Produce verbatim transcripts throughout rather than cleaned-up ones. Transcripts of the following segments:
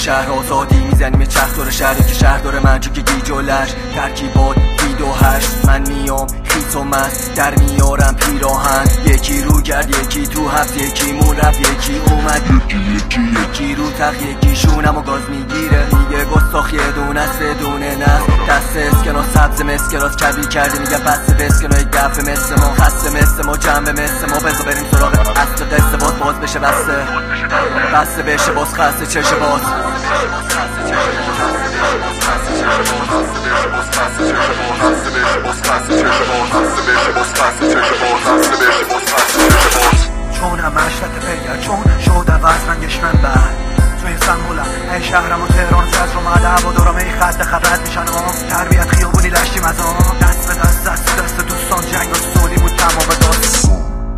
شهر آزادی میزنیم چرخ دور شهر که شهر داره من چو که گیج و لش ترکیبات دید و هشت من میام خیس و مست در میارم پیراهن یکی رو گرد یکی تو هفت یکی مون رفت یکی اومد یکی یکی یکی رو تخت یکی شونم و گاز میگیره میگه گستاخ یه دونه سه دونه نه دست اسکناس سبز مسکراس کبی کرده میگه بسته بسکنو یک دفعه مثل ما خسته مثل ما جنبه مثل ما بزا بریم سراغ اصل قصه باز باز بشه بسته بسته بشه باز خسته چشه باز چونم مشرط پیگر چون شده وز رنگش من بعد توی سنبولم ای شهرم و تهران زد رو مده هوا دارم ای خط خبرت میشن و تربیت خیابونی لشتیم از آن دست به دست دست دست دوستان جنگ و سولی بود تمام داست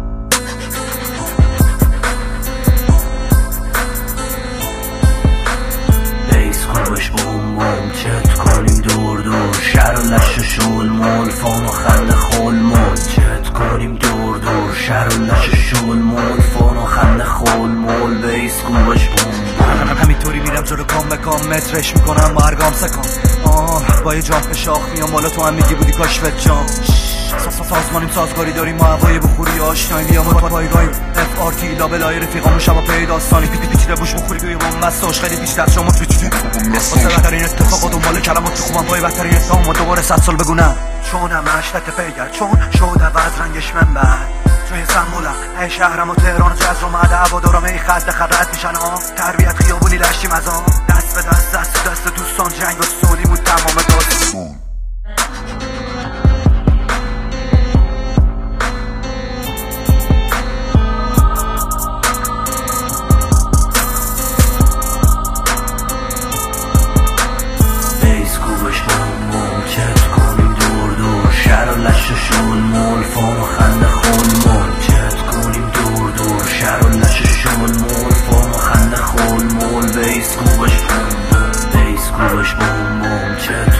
بیس خوبش بوم بوم چت کنیم دور دور شهر و لش و شول مول فان و خند خول مول چت کنیم دور دور شهر و لش و شول مول فان و خند خول مول بیس خوبش بوم بوم همینطوری میرم جلو کام به کام مترش میکنم با ارگام سکام آه با یه جامپ شاخ میام بالا تو هم میگی بودی کاشفت جام سازمانیم سازگاری داریم ما هوای بخوری آشناییم یا ما پایگاهیم اف آر تی لابلای رفیقامون شبا پی داستانی پیتی پیچیده بوش بخوری توی بوم بستاش خیلی بیشتر شما پیچیده واسه بهترین اتفاق و دنبال کلمات تو خوبم پای بهترین اتهام و دوباره صد سال بگونم چونم مشتت پیگر چون شده وز رنگش من بعد توی سنبولم ای شهرم و تهران و جز رو مده هوا دارم ای خط خبرت میشن ها تربیت خیابونی لشتیم از آن دست به دست دست دست دوستان جنگ و سولی بود تمام داستان شهر و لش و شول مول فان و خند خول مول چت کنیم دور دور شهر و لش و شول مول فان و خند خول مول بیس کوبش بوم بوم بیس کوبش بوم بوم چت